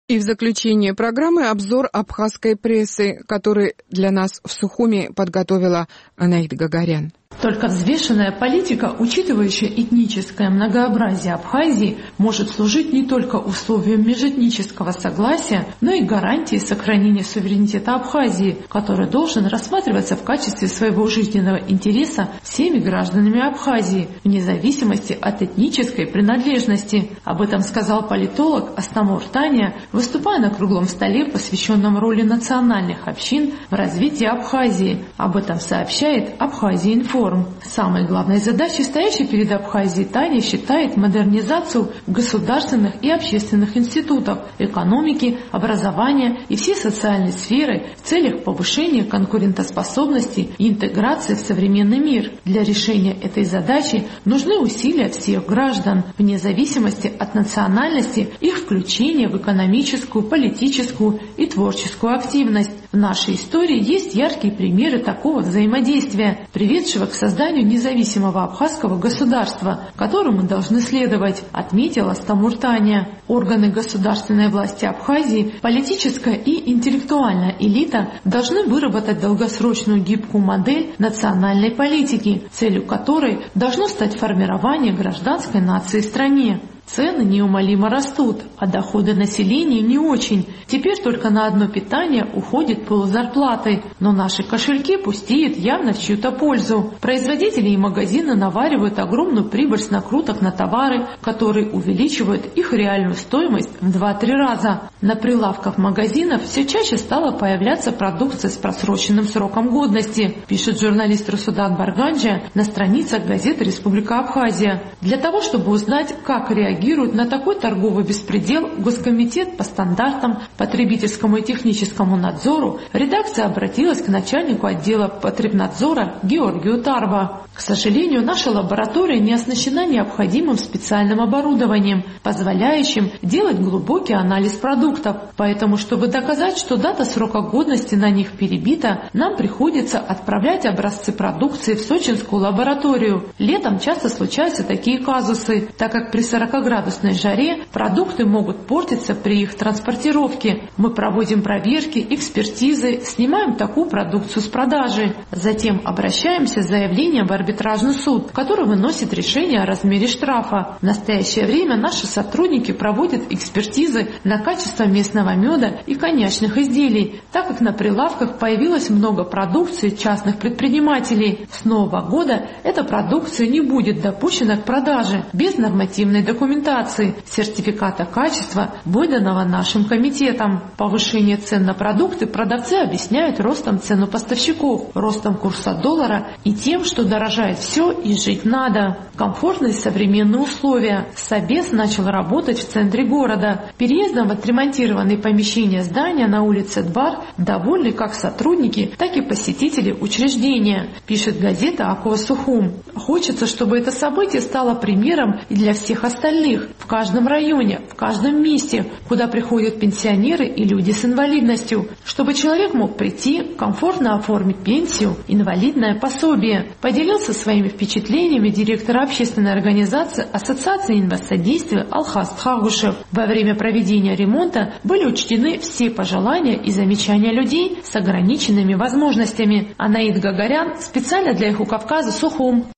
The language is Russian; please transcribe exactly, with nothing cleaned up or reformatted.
И в заключение программы обзор абхазской прессы, который для нас в Сухуми подготовила Анаит Гагарян. Только взвешенная политика, учитывающая этническое многообразие Абхазии, может служить не только условием межэтнического согласия, но и гарантией сохранения суверенитета Абхазии, который должен рассматриваться в качестве своего жизненного интереса всеми гражданами Абхазии, вне зависимости от этнической принадлежности. Об этом сказал политолог Астамур Таня, выступая на круглом столе, посвященном роли национальных общин в развитии Абхазии. Об этом сообщает Абхазия-Инфо. Самой главной задачей, стоящей перед Абхазией, Таня считает модернизацию государственных и общественных институтов, экономики, образования и всей социальной сферы в целях повышения конкурентоспособности и интеграции в современный мир. Для решения этой задачи нужны усилия всех граждан, вне зависимости от национальности, их включения в экономическую, политическую и творческую активность. В нашей истории есть яркие примеры такого взаимодействия, приведшего к созданию независимого абхазского государства, которому мы должны следовать, отметила Астамур Таня. Органы государственной власти Абхазии, политическая и интеллектуальная элита должны выработать долгосрочную гибкую модель национальной политики, целью которой должно стать формирование гражданской нации в стране. Цены неумолимо растут, а доходы населения не очень. Теперь только на одно питание уходит ползарплаты, но наши кошельки пустеют явно в чью-то пользу. Производители и магазины наваривают огромную прибыль с накруток на товары, которые увеличивают их реальную стоимость в два-три раза. На прилавках магазинов все чаще стала появляться продукция с просроченным сроком годности, пишет журналист Русудат Барганджа на страницах газеты «Республика Абхазия». Для того, чтобы узнать, как реагируют Реагирует на такой торговый беспредел, Госкомитет по стандартам, потребительскому и техническому надзору, редакция обратилась к начальнику отдела потребнадзора Георгию Тарва. К сожалению, наша лаборатория не оснащена необходимым специальным оборудованием, позволяющим делать глубокий анализ продуктов. Поэтому, чтобы доказать, что дата срока годности на них перебита, нам приходится отправлять образцы продукции в сочинскую лабораторию. Летом часто случаются такие казусы, так как при сорокаградусной жаре продукты могут портиться при их транспортировке. Мы проводим проверки, экспертизы, снимаем такую продукцию с продажи. Затем обращаемся с заявлением в арбитражный суд, который выносит решение о размере штрафа. В настоящее время наши сотрудники проводят экспертизы на качество местного меда и коньячных изделий, так как на прилавках появилось много продукции частных предпринимателей. С нового года эта продукция не будет допущена к продаже без нормативной документации, сертификата качества, выданного нашим комитетом. Повышение цен на продукты продавцы объясняют ростом цен у поставщиков, ростом курса доллара и тем, что дорожает все и жить надо. Комфортные современные условия. Собес начал работать в центре города. Переездом в отремонтированные помещения здания на улице Двар довольны как сотрудники, так и посетители учреждения, пишет газета Акова Сухум. Хочется, чтобы это событие стало примером и для всех остальных, в каждом районе, в каждом месте, куда приходят пенсионеры и люди с инвалидностью, чтобы человек мог прийти, комфортно оформить пенсию, инвалидное пособие. Поделился своими впечатлениями директор общественной организации Ассоциации инвестсодействия Алхас Тхагушев. Во время проведения ремонта были учтены все пожелания и замечания людей с ограниченными возможностями. Анаит Гагарян специально для Эхо Кавказа, Сухум.